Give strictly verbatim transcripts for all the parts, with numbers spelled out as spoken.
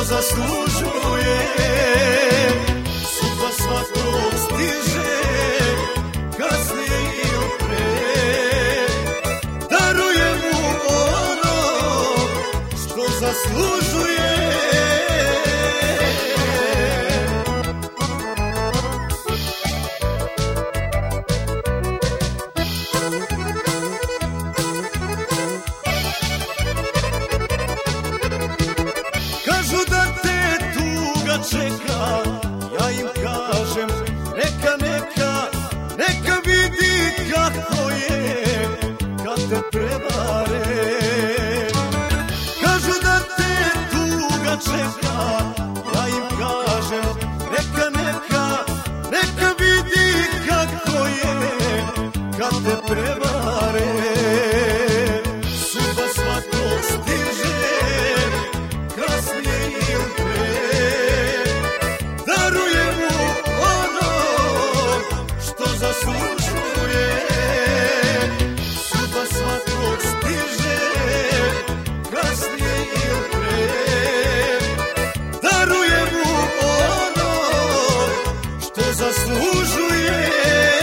zaslužuje. Suza svakog stiže, kasnije ili pre, daruje mu ono što zaslužuje. Čeka, ja im kažem, neka, neka, neka vidi kako je kad te prevare. Kažu da te tuga čeka, ja im kažem, neka, neka, neka vidi kako je kad te prevare. Suza svakog stiže, kasnije ili pre, zaslužuje. Suza svakog stiže, kasnije ili pre, daruje mu ono što zaslužuje.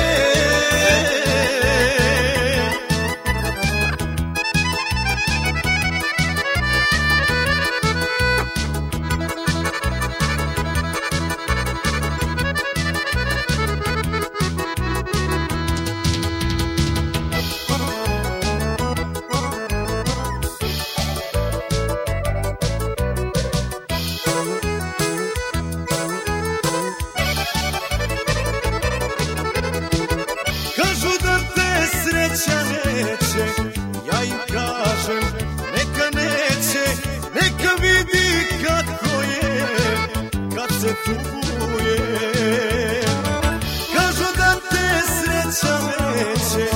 Sreća neće, ja im kažem, neka neće, neka vidi kako je kad se tuguje. Kažu da te sreća neće,